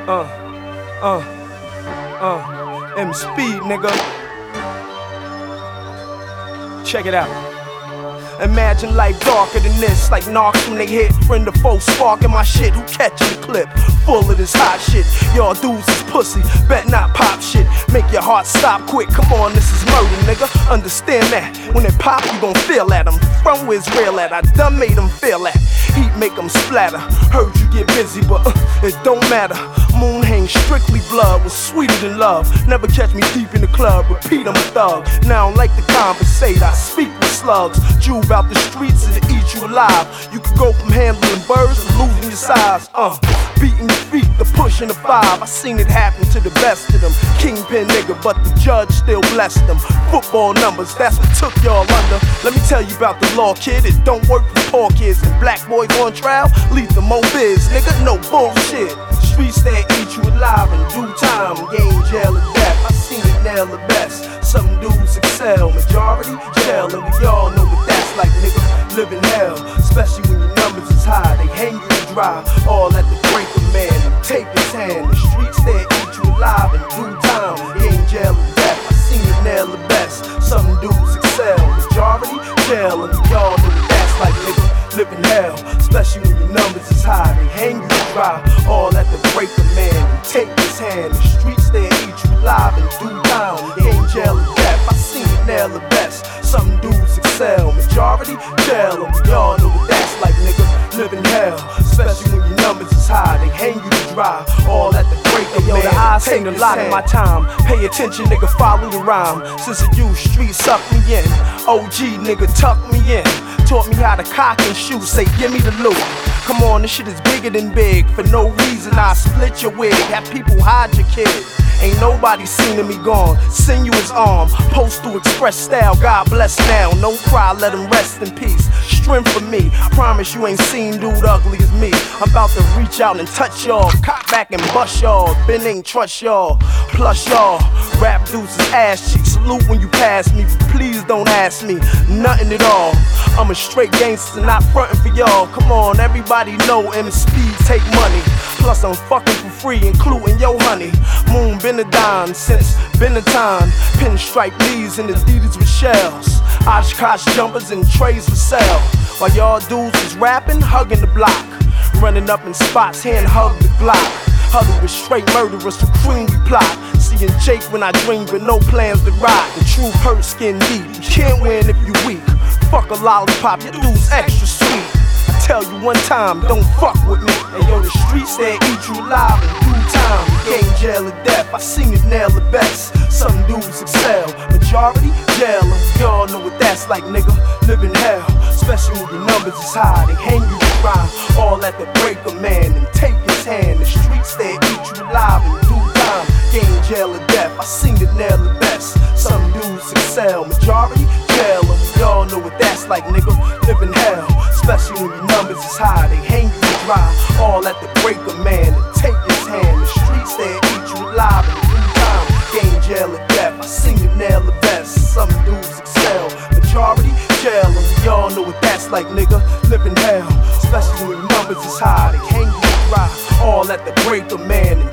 M-Speed, nigga. Check it out. Imagine life darker than this, like knocks when they hit. Friend or foe sparking my shit, who catching the clip? Full of this hot shit, y'all dudes is pussy, bet not pop shit. Make your heart stop quick, come on, this is murder, nigga. Understand that, when it pop, you gon' feel that. I'm from where it's real at, I done made them feel that. Heat make them splatter, heard you get busy, but it don't matter. Moon hangs strictly blood, was sweeter than love. Never catch me deep in the club, repeat I'm a thug. Now I don't like to conversate, I speak with slugs. Jew about the streets and to eat you alive. You could go from handling birds to losing your size. Beating your feet, the push and the five. I seen it happen to the best of them. Kingpin nigga, but the judge still blessed them. Football numbers, that's what took y'all under. Let me tell you about the law, kid. It don't work for poor kids and black boys on trial. Leave them more biz, nigga, no bullshit. Streets that eat you alive in due time. Game, jail, or death. I seen it nail the best. Some dudes excel, majority jail, and we all know what that's like, nigga. Live in hell, especially when your numbers is high. They hang you to dry, all at the break of man. And take his hand. The streets that eat you alive in due time. Game, jail, or death. I seen it nail the best. Some dudes excel, majority jail, and we all know what that's like, nigga. Live in hell, especially when your numbers is high. They hang you to dry, all at the break of man. And take his hand. The streets that eat you alive in due time. Game, jail, or death. I seen it nail the best. Some dudes excel, majority jail, and we all know what that's like, nigga. Live in hell, especially when your numbers is high. They hang you to dry, all at the break of man. The eyes seen a lot of my time. Pay attention, nigga, follow the rhyme. Since the youth, street suck me in. OG, nigga, tuck me in. Taught me how to cock and shoot, say give me the loot. Come on, this shit is bigger than big. For no reason, I split your wig. Have people hide your kid. Ain't nobody seen me gone. Send you his arm. Postal Express style. God bless now. No cry, let him rest in peace. Strength for me. I promise you ain't seen dude ugly as me. I'm about to reach out and touch y'all. Cock back and bust y'all. Ben ain't trust y'all. Plus y'all. Rap dudes is ass cheeks. Salute when you pass me. But please don't ask me nothing at all. I'm a straight gangster, not frontin' for y'all. Come on, everybody know M-Speed take money. Plus I'm fucking for free, including yo honey. Moon been a dime since been a time. Pinstripe knees and Adidas with shells. Oshkosh jumpers and trays for sale. While y'all dudes is rapping, hugging the block. Running up in spots, hand hug the Glock. Huddle with straight murderers for cream we plot. Seeing Jake when I dream, but no plans to ride. The truth hurts skin deep. You can't win if you weak. Fuck a lollipop, your dude's extra sweet. I tell you one time, don't fuck with me. And yo, the streets that eat you alive in due time. Game, jail, or death. I seen it nail the best. Some dudes excel, majority jail, and we all know what that's like, nigga. Live in hell, especially when your numbers is high. They hang you to dry, all at the break of man. And take his hand. The streets that eat you alive in due time. Game, jail, or death. I seen it nail the best. Some dudes excel, majority jail, and we all know what that's like, nigga. Live in hell, especially when your numbers is high. They hang you to dry, all at the break of man. And take his hand. The streets that eat you alive in due time. Game, jail, or death. I seen it nail the best. Some dudes excel, majority jail, and we all know what that's like, nigga. Live in hell, especially when your numbers is high. They hang you to dry, all at the break of man.